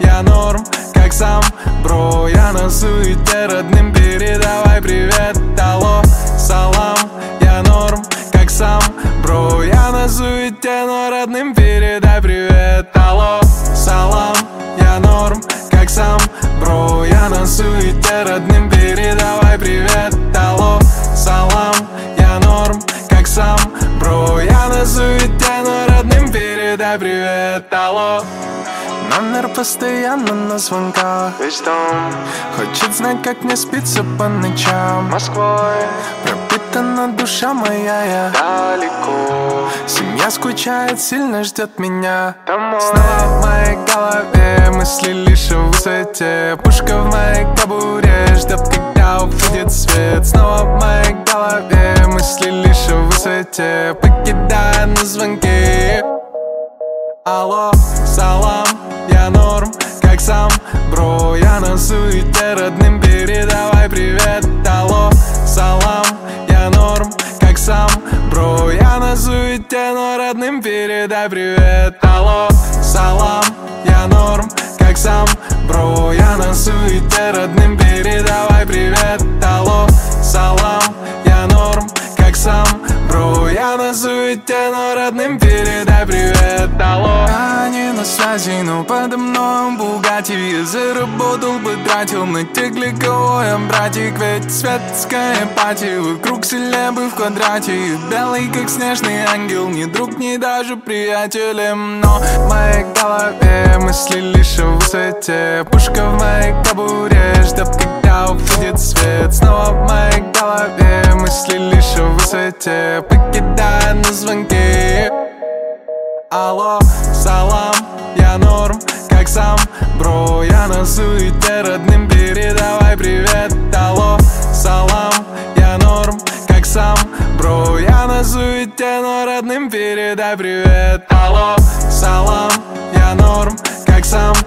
я норм, как сам, бро. Я на суете, родным передавай привет. Алло, салам, я норм, как сам, бро. Я на суете, но родным передай привет. Алло, салам, я норм, как сам, бро. Я на суете, родным передавай привет. Алло, салам, я норм, как сам, бро. Я на суете, но родным передай привет. Алло. Номер постоянно на звонках. Весь дом хочет знать, как мне спится по ночам. Москвой пропитана душа моя, я далеко. Семья скучает, сильно ждет меня. Домой. Снова в моей голове мысли лишь о высоте. Пушка в моей кобуре ждет, когда уходит свет. Снова в моей голове мысли лишь о высоте. Покидая на звонки. Алло, салам, я норм, как сам, бро. Я на суете, родным передавай привет. Алло, салам, я норм, как сам, бро. Я на суете, но родным передай привет. Алло, салам, я норм, как сам, бро. Я на суете, родным передавай привет. Алло, салам, я норм, как сам, бро. Я на суете, но родным передай привет. Алло. Они на связи, но подо мной Бугатти. Я заработал, потратил на тех, для кого я братик. Ведь светская пати, вокруг селебы в квадрате. Белый, как снежный ангел, ни друг, ни даже приятелем. Но в моей голове мысли лишь о высоте. Пушка в моей кобуре ждет, когда уходит свет. Снова в моей голове мысли лишь о высоте. Покидая на звонки. Алло, салам, я норм, как сам, бро. Я на суете, родным передавай привет. Алло, салам, я норм, как сам, бро. Я на суете, но родным передай привет. Алло, салам, я норм, как сам,